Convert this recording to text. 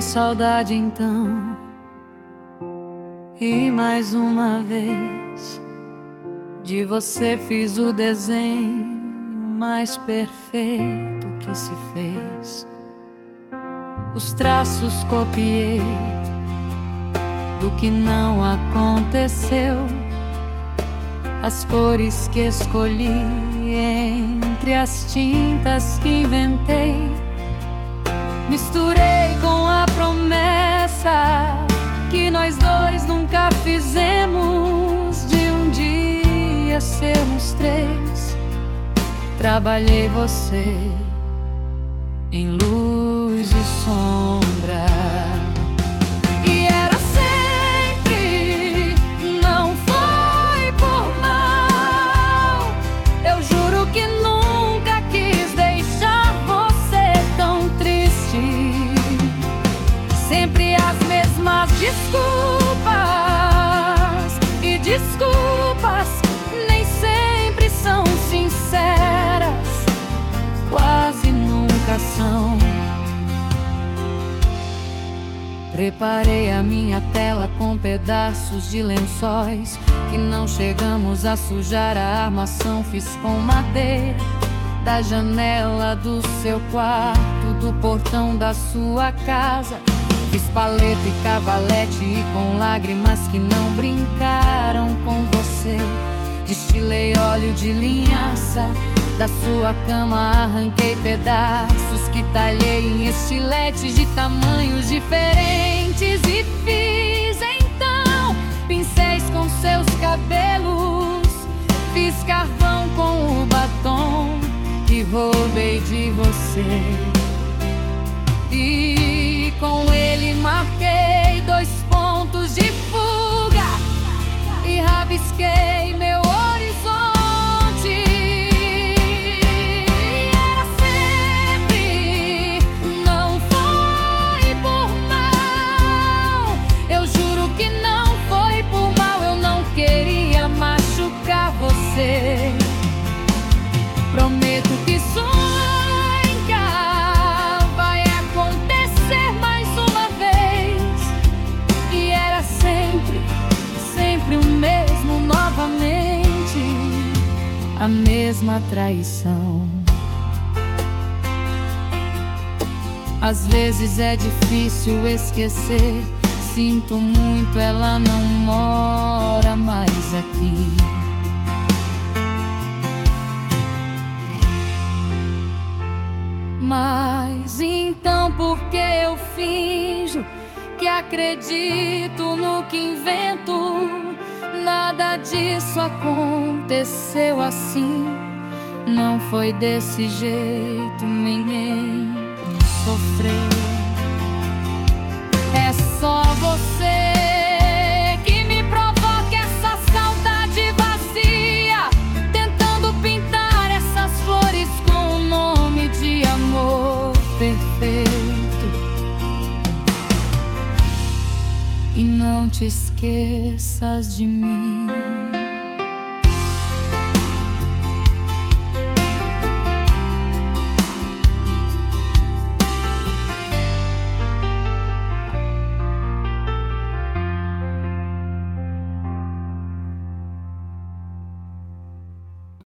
saudade então. E mais uma vez de você fiz o desenho mais perfeito que se fez. Os traços copiei do que não aconteceu, as cores que escolhi entre as tintas que inventei. Misturei com a promessa que nós dois nunca fizemos de um dia sermos três. Trabalhei você em luz e sombra. E era sempre, não foi por mal. Eu juro que nunca quis deixar você tão triste. Sempre as mesmas desculpas, e desculpas nem sempre são sinceras, quase nunca são. Preparei a minha tela com pedaços de lençóis que não chegamos a sujar. A armação fiz com madeira da janela do seu quarto, do portão da sua casa. Fiz paleta e cavalete e com lágrimas que não brincaram com você. Destilei óleo de linhaça, da sua cama arranquei pedaços que talhei em estiletes de tamanhos diferentes. E fiz então pincéis com seus cabelos, fiz carvão com o batom que roubei de você. E com ele marquei 2 pontos de fuga e rabisquei meu horizonte. E era sempre, não foi por mal. Eu juro que não foi por mal. Eu não queria machucar você. Prometo que sonhar vai acontecer mais uma vez. E era sempre, sempre o mesmo novamente, a mesma traição. Às vezes é difícil esquecer. Sinto muito, ela não mora mais aqui. Mas então por que eu finjo que acredito no que invento? Nada disso aconteceu assim. Não foi desse jeito, ninguém sofreu. É só você que me provoca essa saudade vazia, tentando pintar essas flores com o nome de amor perfeito. E não te esqueças de mim.